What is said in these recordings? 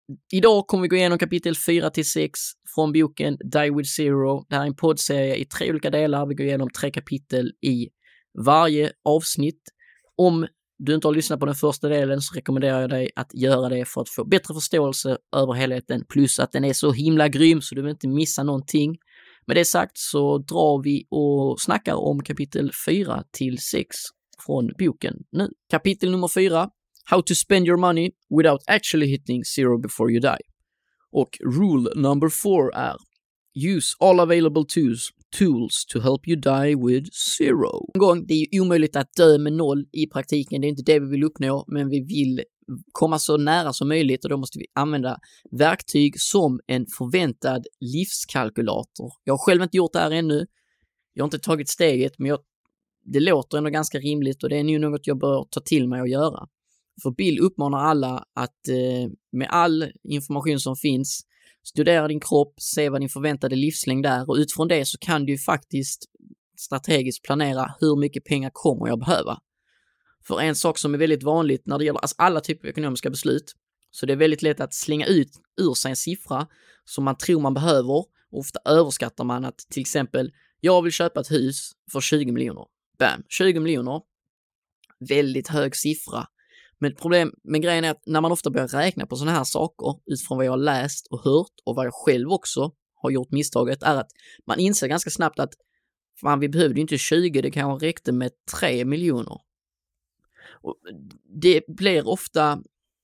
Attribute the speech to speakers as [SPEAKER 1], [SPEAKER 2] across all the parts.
[SPEAKER 1] Idag kommer vi gå igenom kapitel 4-6 från boken Die with Zero. Det här är en poddserie i 3 olika delar. Vi går igenom 3 kapitel i varje avsnitt. Om du inte har lyssnat på den första delen så rekommenderar jag dig att göra det för att få bättre förståelse över helheten. Plus att den är så himla grym så du vill inte missa någonting. Med det sagt så drar vi och snackar om kapitel 4-6 från boken nu. Kapitel nummer 4. How to spend your money without actually hitting zero before you die. Och rule number 4 är use all available tools to help you die with zero. En gång, det är ju omöjligt att dö med 0 i praktiken. Det är inte det vi vill uppnå, men vi vill komma så nära som möjligt och då måste vi använda verktyg som en förväntad livskalkylator. Jag har själv inte gjort det här ännu. Jag har inte tagit steget, men det låter ändå ganska rimligt och det är nu något jag bör ta till mig och göra. För Bill uppmanar alla att med all information som finns studera din kropp, se vad din förväntade livslängd är och utifrån det så kan du ju faktiskt strategiskt planera hur mycket pengar kommer jag behöva. För en sak som är väldigt vanligt när det gäller alla typer av ekonomiska beslut, så det är väldigt lätt att slänga ut ur sig en siffra som man tror man behöver. Ofta överskattar man att till exempel, jag vill köpa ett hus för 20 miljoner. Bam, 20 miljoner. Väldigt hög siffra. Men grejen är att när man ofta börjar räkna på sådana här saker utifrån vad jag har läst och hört och vad jag själv också har gjort misstaget är att man inser ganska snabbt att fan, vi behövde inte 20, det kanske räckte med 3 miljoner. Och det blir ofta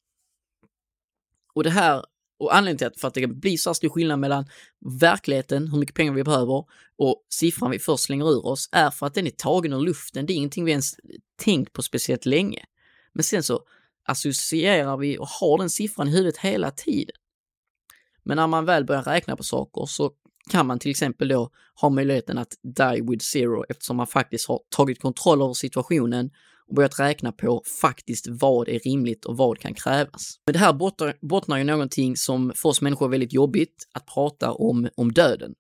[SPEAKER 1] och det här och anledningen till att för att det blir så stor skillnad mellan verkligheten, hur mycket pengar vi behöver och siffran vi först slänger ur oss är för att den är tagen ur luften. Det är ingenting vi ens tänkt på speciellt länge. Men sen så associerar vi och har den siffran i huvudet hela tiden. Men när man väl börjar räkna på saker så kan man till exempel då ha möjligheten att die with zero eftersom man faktiskt har tagit kontroll över situationen och börjat räkna på faktiskt vad är rimligt och vad kan krävas. Men det här bottnar ju någonting som för oss människor är väldigt jobbigt att prata om döden.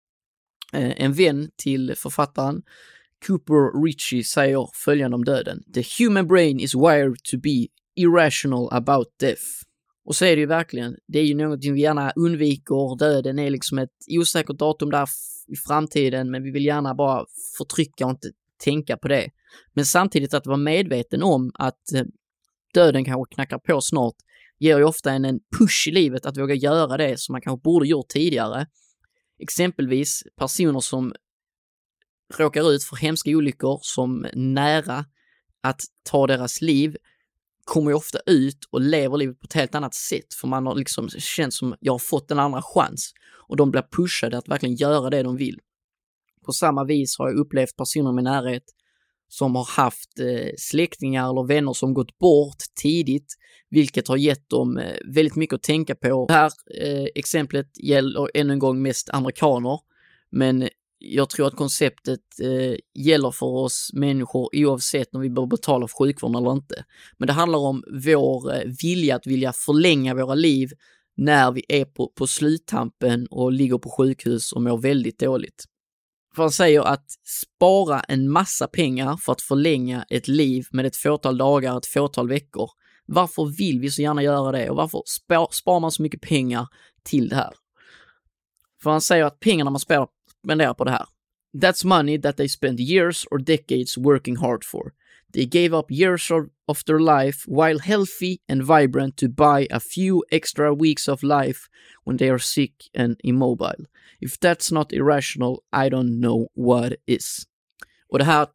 [SPEAKER 1] En vän till författaren Cooper Ritchie säger följande om döden. The human brain is wired to be irrational about death. Och så är det ju verkligen. Det är ju någonting vi gärna undviker. Döden är liksom ett osäkert datum där i framtiden, men vi vill gärna bara förtrycka och inte tänka på det. Men samtidigt att vara medveten om att döden kanske knackar på snart ger ju ofta en push i livet att våga göra det som man kanske borde gjort tidigare. Exempelvis personer som råkar ut för hemska olyckor som nära att ta deras liv kommer ju ofta ut och lever livet på ett helt annat sätt för man har liksom känt som jag har fått en andra chans och de blir pushade att verkligen göra det de vill. På samma vis har jag upplevt personer med närhet som har haft släktingar eller vänner som gått bort tidigt, vilket har gett dem väldigt mycket att tänka på. Det här exemplet gäller ännu en gång mest amerikaner, men jag tror att konceptet gäller för oss människor oavsett om vi bör betala för sjukvården eller inte. Men det handlar om vår vilja att vilja förlänga våra liv när vi är på sluttampen och ligger på sjukhus och mår väldigt dåligt. För han säger att spara en massa pengar för att förlänga ett liv med ett fåtal dagar, ett fåtal veckor. Varför vill vi så gärna göra det och varför sparar man så mycket pengar till det här? För han säger att pengarna man spenderar på det här. That's money that they spent years or decades working hard for. They gave up years of their life while healthy and vibrant to buy a few extra weeks of life when they are sick and immobile. If that's not irrational, I don't know what is. Och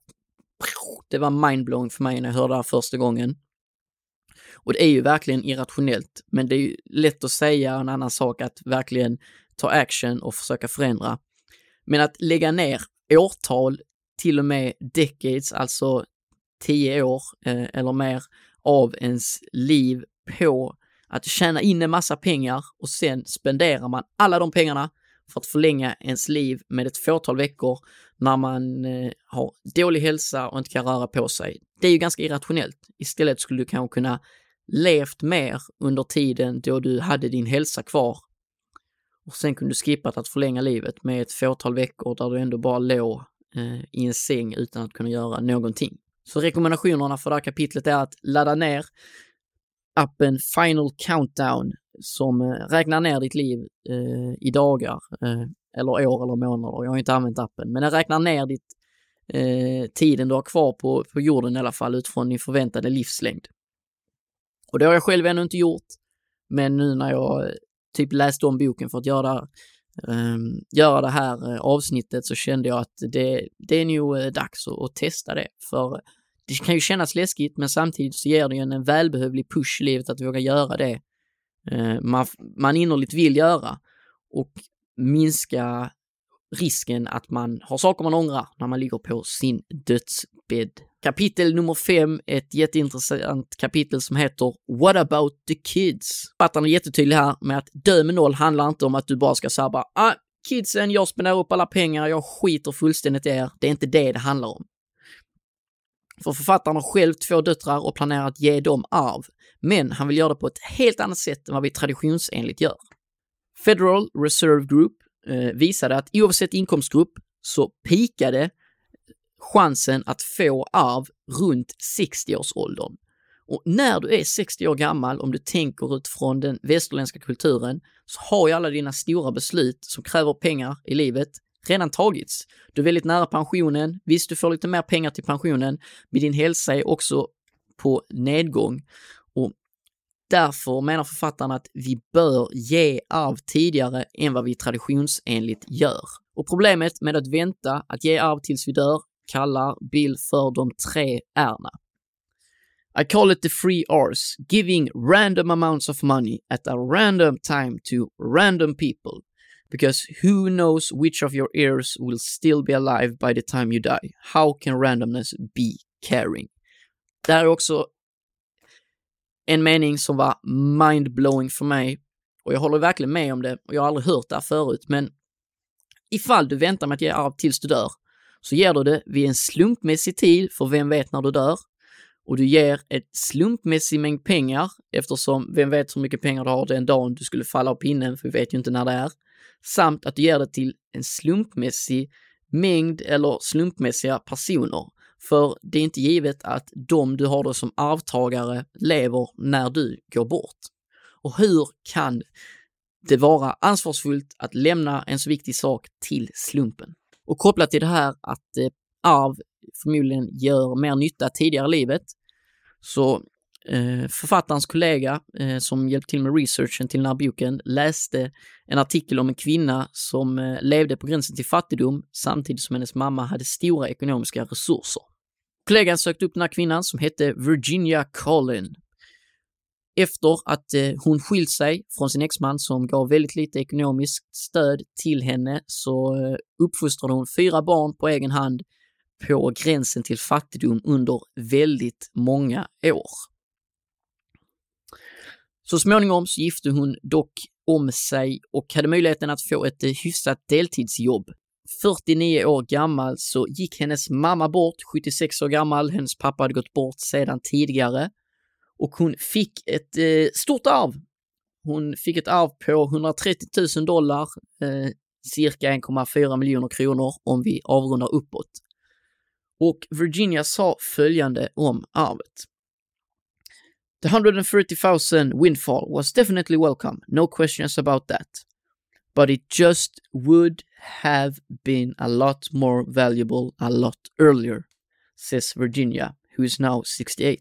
[SPEAKER 1] det var mindblowing för mig när jag hörde det här första gången. Och det är ju verkligen irrationellt, men det är ju lätt att säga en annan sak att verkligen ta action och försöka förändra. Men att lägga ner årtal, till och med decades, alltså 10 år eller mer av ens liv på att tjäna in en massa pengar och sen spenderar man alla de pengarna för att förlänga ens liv med ett fåtal veckor när man har dålig hälsa och inte kan röra på sig. Det är ju ganska irrationellt. Istället skulle du kanske kunna levt mer under tiden då du hade din hälsa kvar och sen kunde du skippa att förlänga livet med ett fåtal veckor där du ändå bara låg i en säng utan att kunna göra någonting. Så rekommendationerna för det här kapitlet är att ladda ner appen Final Countdown som räknar ner ditt liv i dagar eller år eller månader. Jag har inte använt appen, men den räknar ner ditt tiden du har kvar på jorden i alla fall utifrån din förväntade livslängd. Och det har jag själv ännu inte gjort, men nu när jag typ läste om boken för att göra det här avsnittet så kände jag att det är nog dags att testa det. För det kan ju kännas läskigt, men samtidigt så ger det en välbehövlig push i livet att våga göra det man innerligt vill göra och minska risken att man har saker man ångrar när man ligger på sin dödsbädd. Kapitel nummer 5, ett jätteintressant kapitel som heter What about the kids? Författaren är jättetydlig här med att dö med noll handlar inte om att du bara ska säga kidsen, jag spenderar upp alla pengar, jag skiter fullständigt i er. Det är inte det handlar om. För författaren har själv 2 döttrar och planerar att ge dem arv. Men han vill göra det på ett helt annat sätt än vad vi traditionsenligt gör. Federal Reserve Group visade att oavsett inkomstgrupp så pikade chansen att få arv runt 60-årsåldern. Och när du är 60 år gammal, om du tänker utifrån den västerländska kulturen, så har ju alla dina stora beslut som kräver pengar i livet redan tagits. Du är väldigt nära pensionen. Visst, du får lite mer pengar till pensionen, men din hälsa är också på nedgång. Och därför menar författaren att vi bör ge arv tidigare än vad vi traditionsenligt gör. Och problemet med att vänta att ge arv tills vi dör kallar Bill för de 3 R:na. I call it the 3 R's, giving random amounts of money at a random time to random people. Because who knows which of your heirs will still be alive by the time you die? How can randomness be caring? Det här är också en mening som var mindblowing för mig. Och jag håller verkligen med om det. Och jag har aldrig hört det här förut. Men ifall du väntar med att ge arv tills du dör, så ger du det vid en slumpmässig tid, för vem vet när du dör. Och du ger ett slumpmässig mängd pengar, eftersom vem vet hur mycket pengar du har den dagen du skulle falla av pinnen, för vi vet ju inte när det är. Samt att du ger det till en slumpmässig mängd eller slumpmässiga personer. För det är inte givet att de du har då som arvtagare lever när du går bort. Och hur kan det vara ansvarsfullt att lämna en så viktig sak till slumpen? Och kopplat till det här att arv förmodligen gör mer nytta tidigare i livet, så författarens kollega som hjälpte till med researchen till den här boken läste en artikel om en kvinna som levde på gränsen till fattigdom samtidigt som hennes mamma hade stora ekonomiska resurser. Kollegan sökte upp den här kvinnan som hette Virginia Collin. Efter att hon skilt sig från sin exman som gav väldigt lite ekonomiskt stöd till henne, så uppfostrade hon 4 barn på egen hand på gränsen till fattigdom under väldigt många år. Så småningom så gifte hon dock om sig och hade möjligheten att få ett hyfsat deltidsjobb. 49 år gammal så gick hennes mamma bort, 76 år gammal, hennes pappa hade gått bort sedan tidigare. Och hon fick ett stort arv. Hon fick ett arv på $130,000, cirka 1,4 miljoner kronor om vi avrundar uppåt. Och Virginia sa följande om arvet. The 130,000 windfall was definitely welcome, no questions about that. But it just would have been a lot more valuable a lot earlier, says Virginia, who is now 68.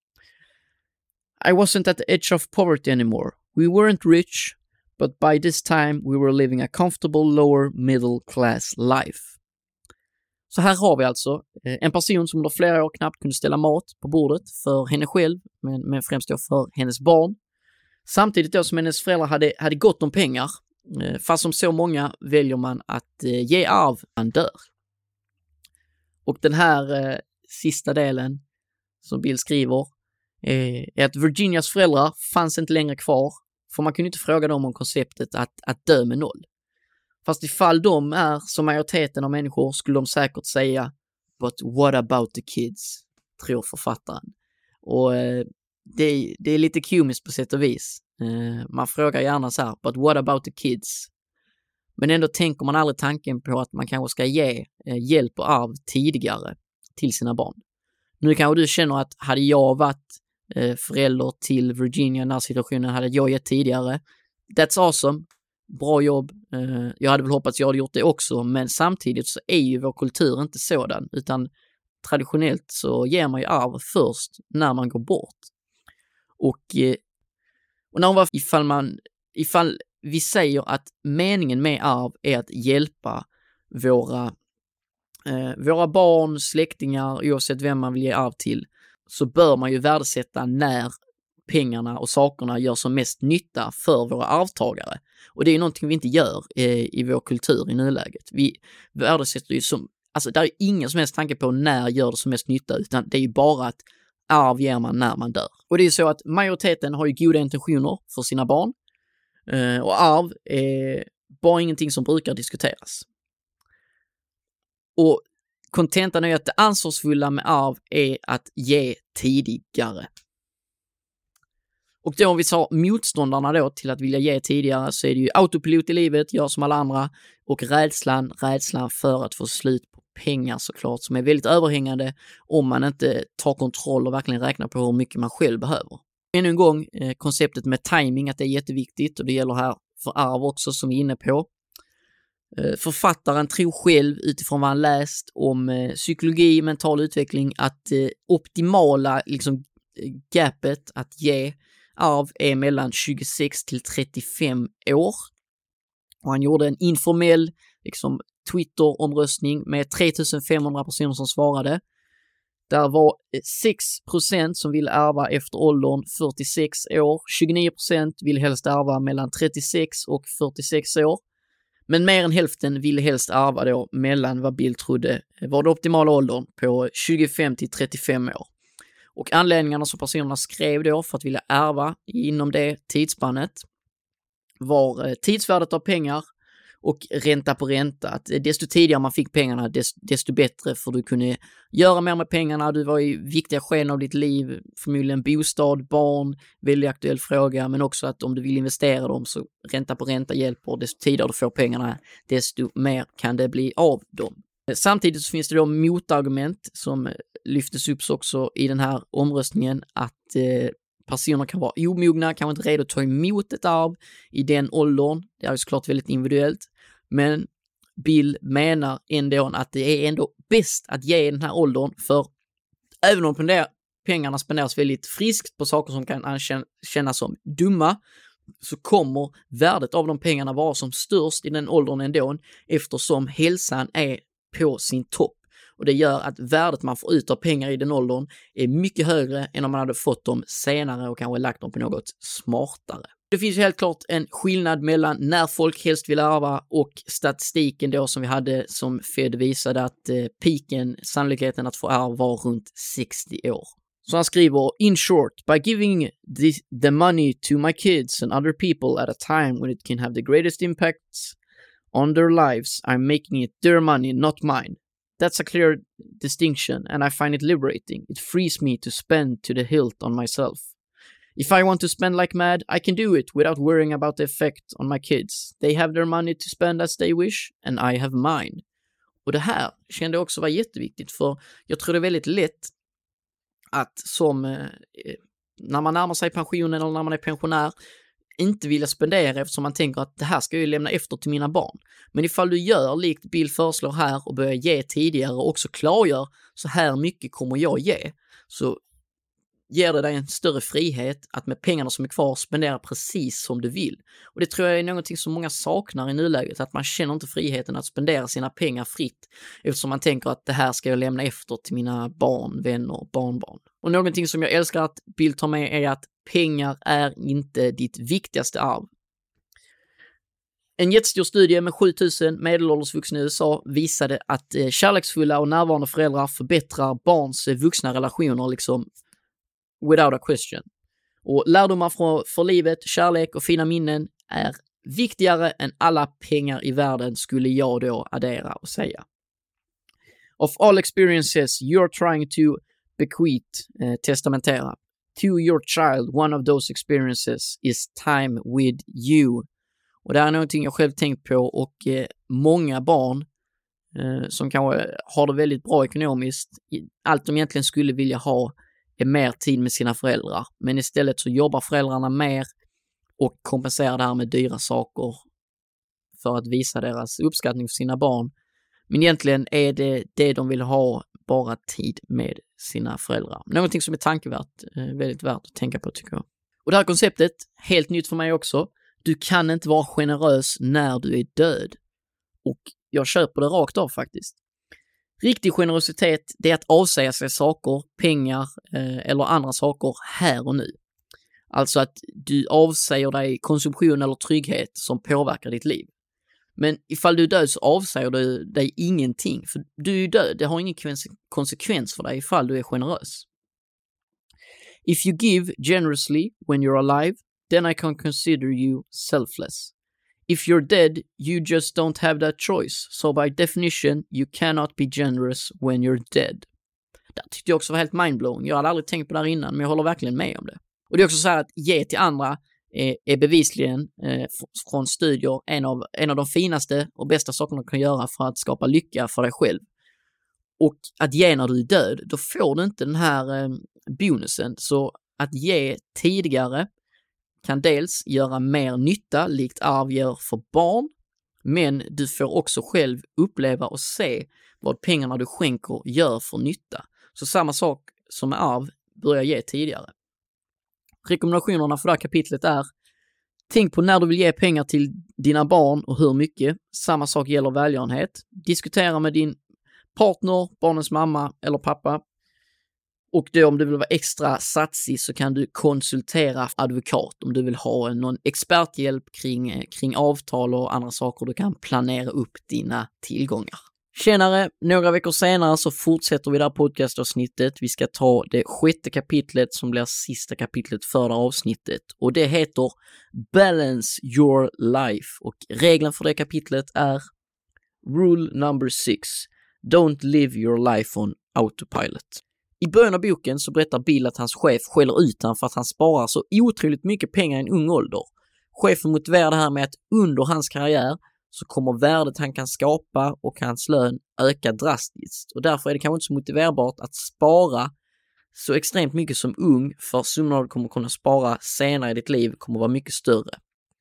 [SPEAKER 1] I wasn't at the edge of poverty anymore. We weren't rich, but by this time we were living a comfortable lower middle class life. Så här har vi alltså en person som under flera år knappt kunde ställa mat på bordet för henne själv, men främst då för hennes barn. Samtidigt då som hennes föräldrar hade gott om pengar, fast som så många väljer man att ge arv när man dör. Och den här sista delen som Bill skriver är att Virginias föräldrar fanns inte längre kvar, för man kunde inte fråga dem om konceptet att dö med noll. Fast ifall de är som majoriteten av människor skulle de säkert säga but what about the kids, tror författaren. Och det är lite komiskt på sätt och vis. Man frågar gärna så här, but what about the kids? Men ändå tänker man aldrig tanken på att man kanske ska ge hjälp och arv tidigare till sina barn. Nu kanske du känner att hade jag varit förälder till Virginia i den här situationen hade jag gett tidigare. That's awesome. Bra jobb. Jag hade väl hoppats jag hade gjort det också, men samtidigt så är ju vår kultur inte sådan, utan traditionellt så ger man ju arv först när man går bort. Och ifall vi säger att meningen med arv är att hjälpa våra barn, släktingar, oavsett vem man vill ge arv till, så bör man ju värdesätta när pengarna och sakerna gör som mest nytta för våra arvtagare. Och det är ju någonting vi inte gör i vår kultur i nuläget. Vi värdesätter ju alltså där är ingen som helst tanke på när gör det som mest nytta, utan det är ju bara att arv ger man när man dör. Och det är ju så att majoriteten har ju goda intentioner för sina barn, och arv är bara ingenting som brukar diskuteras. Och kontentan är att det ansvarsfulla med arv är att ge tidigare. Och då om vi tar motståndarna då till att vilja ge tidigare, så är det ju autopilot i livet, gör som alla andra, och rädslan för att få slut på pengar såklart, som är väldigt överhängande om man inte tar kontroll och verkligen räknar på hur mycket man själv behöver. Ännu en gång, konceptet med timing, att det är jätteviktigt, och det gäller här för arv också som vi är inne på. Författaren tror själv utifrån vad han läst om psykologi, mental utveckling, att optimala gapet att ge arv är mellan 26 till 35 år. Och han gjorde en informell Twitter-omröstning med 3500 personer som svarade. Där var 6% som ville ärva efter åldern 46 år. 29% ville helst ärva mellan 36 och 46 år. Men mer än hälften ville helst ärva då mellan vad Bill trodde var den optimala åldern på 25 till 35 år. Och anledningarna som personerna skrev då för att vilja ärva inom det tidsspannet var tidsvärdet av pengar och ränta på ränta. Att desto tidigare man fick pengarna, desto bättre, för du kunde göra mer med pengarna. Du var i viktiga sken av ditt liv, förmodligen bostad, barn, väldigt aktuell fråga, men också att om du vill investera dem så ränta på ränta hjälper. Desto tidigare du får pengarna, desto mer kan det bli av dem. Samtidigt så finns det då motargument som lyftes upp också i den här omröstningen, att personer kan vara omogna, kanske inte redo att ta emot ett arv i den åldern. Det är ju såklart väldigt individuellt. Men Bill menar ändå att det är ändå bäst att ge i den här åldern, för även om pengarna spenderas väldigt friskt på saker som kan kännas som dumma, så kommer värdet av de pengarna vara som störst i den åldern ändå, eftersom hälsan är på sin topp. Och det gör att värdet man får ut av pengar i den åldern är mycket högre än om man hade fått dem senare och kanske lagt dem på något smartare. Det finns ju helt klart en skillnad mellan när folk helst vill ärva och statistiken då som vi hade, som Fed visade att sannolikheten att få ärva var runt 60 år. Så han skriver: in short, by giving the money to my kids and other people at a time when it can have the greatest impacts on their lives, I'm making it their money, not mine. That's a clear distinction, and I find it liberating. It frees me to spend to the hilt on myself. If I want to spend like mad, I can do it without worrying about the effect on my kids. They have their money to spend as they wish, and I have mine. Och det här kände jag också var jätteviktigt, för jag tror det är väldigt lätt att när man närmar sig pensionen eller när man är pensionär, inte vilja spendera eftersom man tänker att det här ska jag ju lämna efter till mina barn. Men ifall du gör likt Bill föreslår här och börjar ge tidigare och också klargör så här mycket kommer jag ge, så ger det dig en större frihet att med pengarna som är kvar spendera precis som du vill. Och det tror jag är någonting som många saknar i nuläget, att man känner inte friheten att spendera sina pengar fritt eftersom man tänker att det här ska jag lämna efter till mina barn, vänner, barnbarn. Och någonting som jag älskar att Bill tar med är att pengar är inte ditt viktigaste arv. En jättestor studie med 7000 medelålders vuxna i USA visade att kärleksfulla och närvarande föräldrar förbättrar barns vuxna relationer without a question. Och lärdomar för livet, kärlek och fina minnen är viktigare än alla pengar i världen, skulle jag då addera och säga. Of all experiences you're trying to bequeath, testamentera, to your child, one of those experiences is time with you. Och det är någonting jag själv tänkt på, och många barn som kanske har det väldigt bra ekonomiskt, allt de egentligen skulle vilja ha är mer tid med sina föräldrar. Men istället så jobbar föräldrarna mer och kompenserar det här med dyra saker för att visa deras uppskattning för sina barn. Men egentligen är det de vill ha, bara tid med sina föräldrar. Någonting som är tankevärt, väldigt värt att tänka på tycker jag. Och det här konceptet, helt nytt för mig också. Du kan inte vara generös när du är död. Och jag köper det rakt av faktiskt. Riktig generositet, det är att avsäga sig saker, pengar eller andra saker här och nu. Alltså att du avsäger dig konsumtion eller trygghet som påverkar ditt liv. Men ifall du är död så avsäger du dig ingenting. För du är ju död, det har ingen konsekvens för dig ifall du är generös. If you give generously when you're alive, then I can consider you selfless. If you're dead, you just don't have that choice. So by definition, you cannot be generous when you're dead. Det tyckte jag också var helt mindblowing. Jag hade aldrig tänkt på det här innan, men jag håller verkligen med om det. Och det är också så här att ge till andra är bevisligen från studier en av de finaste och bästa sakerna du kan göra för att skapa lycka för dig själv. Och att ge när du är död, då får du inte den här bonusen. Så att ge tidigare kan dels göra mer nytta, likt arv gör för barn, men du får också själv uppleva och se vad pengarna du skänker gör för nytta. Så samma sak som med arv, börja ge tidigare. Rekommendationerna för det här kapitlet är: tänk på när du vill ge pengar till dina barn och hur mycket. Samma sak gäller välgörenhet. Diskutera med din partner, barnens mamma eller pappa. Och då om du vill vara extra satsig så kan du konsultera advokat om du vill ha någon experthjälp kring avtal och andra saker. Du kan planera upp dina tillgångar. Tjenare, några veckor senare så fortsätter vi det här podcastavsnittet. Vi ska ta det 6:e kapitlet som blir sista kapitlet för det avsnittet. Och det heter Balance Your Life. Och regeln för det kapitlet är Rule number 6. Don't live your life on autopilot. I början av boken så berättar Bill att hans chef skäller ut han för att han sparar så otroligt mycket pengar i en ung ålder. Chefen motiverar det här med att under hans karriär så kommer värdet han kan skapa och hans lön öka drastiskt. Och därför är det kanske inte så motiverbart att spara så extremt mycket som ung, för summorna du kommer kunna spara senare i ditt liv kommer vara mycket större.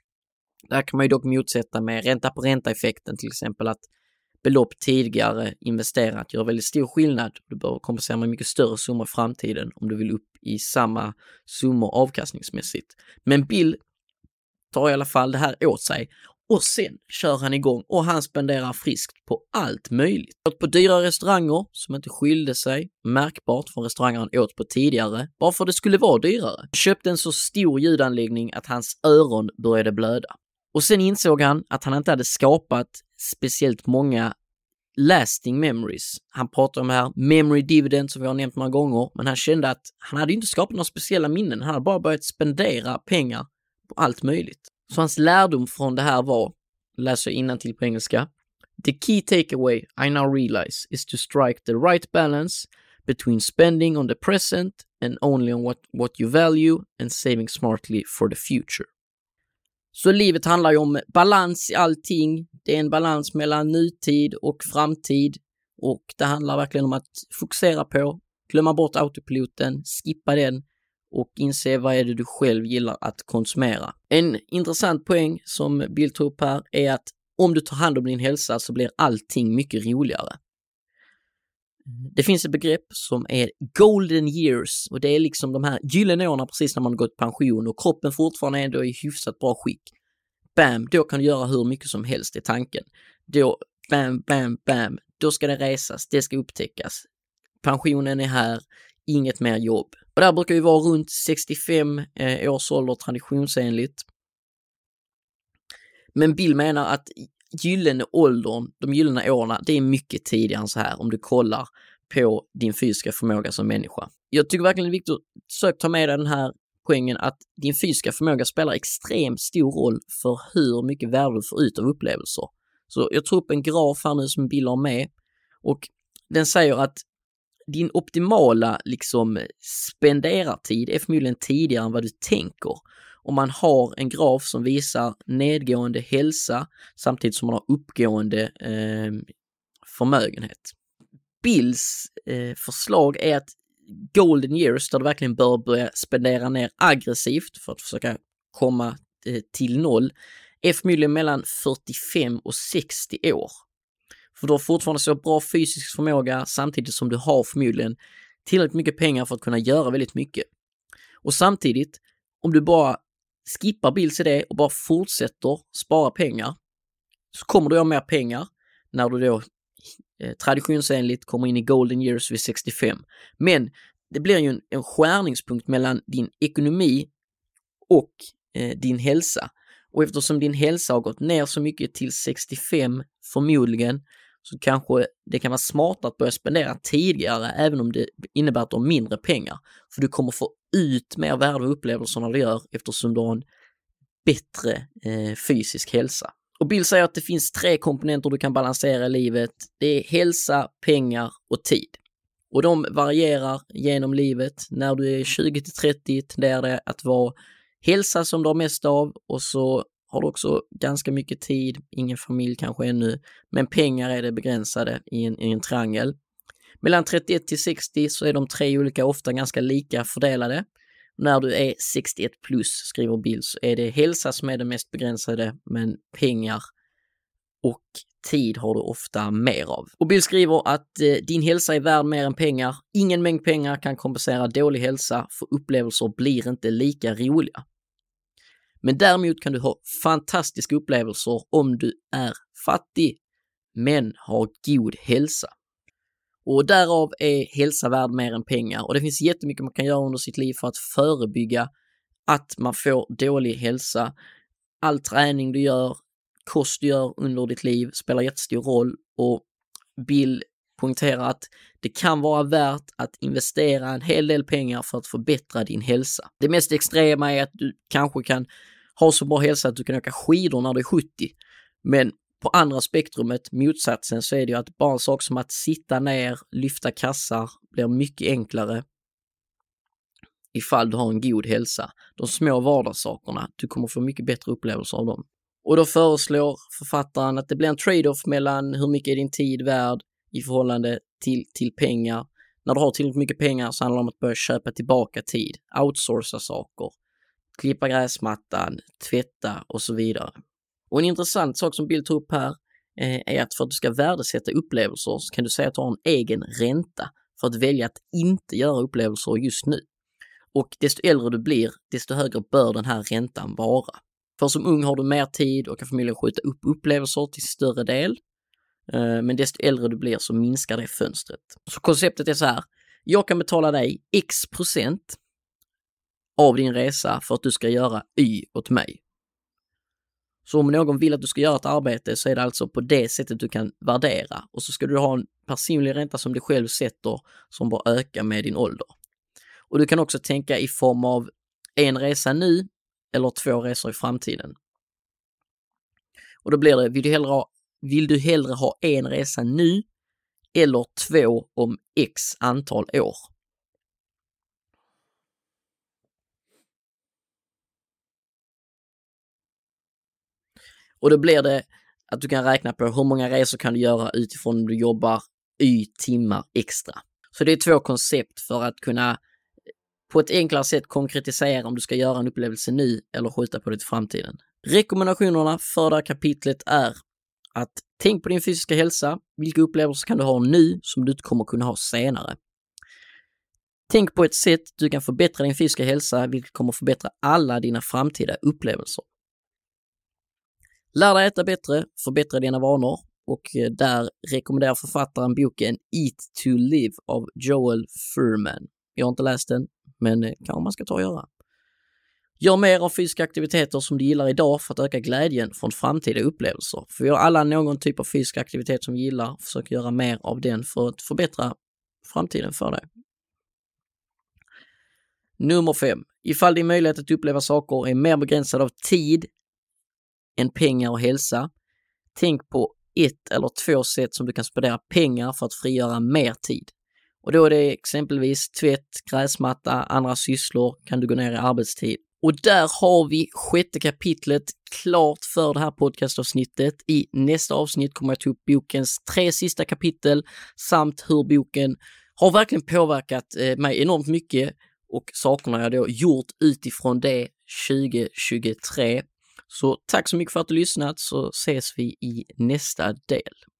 [SPEAKER 1] Där kan man ju dock motsätta med ränta på ränta-effekten, till exempel att belopp tidigare investerat gör väldigt stor skillnad. Du bör kompensera med mycket större summor i framtiden om du vill upp i samma summor avkastningsmässigt. Men Bill tar i alla fall det här åt sig och sen kör han igång och han spenderar friskt på allt möjligt. Åt på dyra restauranger som inte skilde sig märkbart från restauranger han åt på tidigare, bara för det skulle vara dyrare. Köpte en så stor ljudanläggning att hans öron började blöda. Och sen insåg han att han inte hade skapat speciellt många lasting memories. Han pratar om det här memory dividend som vi har nämnt många gånger, men han kände att han hade inte skapat några speciella minnen. Han hade bara börjat spendera pengar på allt möjligt. Så hans lärdom från det här var, läser jag innantill på engelska: The key takeaway I now realize is to strike the right balance between spending on the present and only on what you value and saving smartly for the future. Så livet handlar ju om balans i allting. Det är en balans mellan nutid och framtid. Och det handlar verkligen om att fokusera på, glömma bort autopiloten, skippa den och inse vad är det du själv gillar att konsumera. En intressant poäng som Bill tog upp här är att om du tar hand om din hälsa så blir allting mycket roligare. Det finns ett begrepp som är golden years och det är liksom de här gyllene åren precis när man gått pension och kroppen fortfarande är ändå i hyfsat bra skick. Bam, då kan du göra hur mycket som helst i tanken. Då, bam, då ska det resas, det ska upptäckas. Pensionen är här, inget mer jobb. Och där brukar vi vara runt 65 års ålder traditionsenligt. Men Bill menar att gyllene åldern, de gyllene åren, det är mycket tidigare än så här om du kollar på din fysiska förmåga som människa. Jag tycker verkligen det är viktigt att försöka ta med dig den här poängen att din fysiska förmåga spelar extremt stor roll för hur mycket värde du får ut av upplevelser. Så jag tror upp en graf här nu som Bill har med och den säger att din optimala spenderartid är förmodligen tidigare än vad du tänker. Om man har en graf som visar nedgående hälsa samtidigt som man har uppgående förmögenhet. Bills förslag är att golden years där du verkligen bör börja spendera ner aggressivt för att försöka komma till noll är förmodligen mellan 45 och 60 år. För du har fortfarande så bra fysisk förmåga samtidigt som du har förmodligen tillräckligt mycket pengar för att kunna göra väldigt mycket. Och samtidigt, om du bara skippar Bills idé och bara fortsätter spara pengar så kommer du ha mer pengar när du då traditionsenligt kommer in i golden years vid 65. Men det blir ju en skärningspunkt mellan din ekonomi och din hälsa. Och eftersom din hälsa har gått ner så mycket till 65 förmodligen så kanske det kan vara smart att börja spendera tidigare även om det innebär att du har mindre pengar. För du kommer få ut mer värde och upplevelser när du gör eftersom du har en bättre fysisk hälsa. Och Bill säger att det finns 3 komponenter du kan balansera i livet. Det är hälsa, pengar och tid. Och de varierar genom livet. När du är 20-30 tenderar det att vara hälsa som du har mest av och så har du också ganska mycket tid, ingen familj kanske ännu, men pengar är det begränsade i en triangel. Mellan 31 till 60 så är de 3 olika ofta ganska lika fördelade. När du är 61 plus, skriver Bill, så är det hälsa som är det mest begränsade, men pengar och tid har du ofta mer av. Och Bill skriver att din hälsa är värd mer än pengar. Ingen mängd pengar kan kompensera dålig hälsa, för upplevelser blir inte lika roliga. Men däremot kan du ha fantastiska upplevelser om du är fattig, men har god hälsa. Och därav är hälsa värd mer än pengar. Och det finns jättemycket man kan göra under sitt liv för att förebygga att man får dålig hälsa. All träning du gör, kost du gör under ditt liv spelar jättestor roll. Och Bill poängterar att det kan vara värt att investera en hel del pengar för att förbättra din hälsa. Det mest extrema är att du kanske kan ha så bra hälsa att du kan åka skidor när du är 70. Men på andra spektrumet, motsatsen, så är det ju att bara en sak som att sitta ner, lyfta kassar blir mycket enklare ifall du har en god hälsa. De små vardagssakerna, du kommer få mycket bättre upplevelser av dem. Och då föreslår författaren att det blir en trade-off mellan hur mycket är din tid värd i förhållande till pengar. När du har tillräckligt mycket pengar så handlar det om att börja köpa tillbaka tid, outsourca saker, klippa gräsmattan, tvätta och så vidare. Och en intressant sak som Bill tog upp här är att för att du ska värdesätta upplevelser så kan du säga att du har en egen ränta för att välja att inte göra upplevelser just nu. Och desto äldre du blir, desto högre bör den här räntan vara. För som ung har du mer tid och kan förmodligen skjuta upp upplevelser till större del. Men desto äldre du blir så minskar det fönstret. Så konceptet är så här: jag kan betala dig X% av din resa för att du ska göra Y åt mig. Så om någon vill att du ska göra ett arbete så är det alltså på det sättet du kan värdera. Och så ska du ha en personlig ränta som du själv sätter som bara ökar med din ålder. Och du kan också tänka i form av en resa nu eller 2 resor i framtiden. Och då blir det, vill du hellre ha en resa nu eller 2 om X antal år? Och då blir det att du kan räkna på hur många resor kan du göra utifrån om du jobbar Y timmar extra. Så det är 2 koncept för att kunna på ett enklare sätt konkretisera om du ska göra en upplevelse nu eller skjuta på det till framtiden. Rekommendationerna för det här kapitlet är att tänk på din fysiska hälsa. Vilka upplevelser kan du ha nu som du inte kommer kunna ha senare? Tänk på ett sätt du kan förbättra din fysiska hälsa, vilket kommer förbättra alla dina framtida upplevelser. Lär dig äta bättre, förbättra dina vanor, och där rekommenderar författaren boken Eat to Live av Joel Fuhrman. Jag har inte läst den, men kanske man ska ta och göra. Gör mer av fysiska aktiviteter som du gillar idag för att öka glädjen från framtida upplevelser. För vi har alla någon typ av fysisk aktivitet som vi gillar och försöker göra mer av den för att förbättra framtiden för dig. Nummer 5. Ifall din möjlighet att uppleva saker är mer begränsad av tid än pengar och hälsa, tänk på 1 eller 2 sätt som du kan spendera pengar för att frigöra mer tid. Och då är det exempelvis tvätt, gräsmatta, andra sysslor, kan du gå ner i arbetstid. Och där har vi 6:e kapitlet klart för det här podcastavsnittet. I nästa avsnitt kommer jag ta upp bokens 3 sista kapitel samt hur boken har verkligen påverkat mig enormt mycket och sakerna jag då gjort utifrån det 2023. Så tack så mycket för att du lyssnat, så ses vi i nästa del.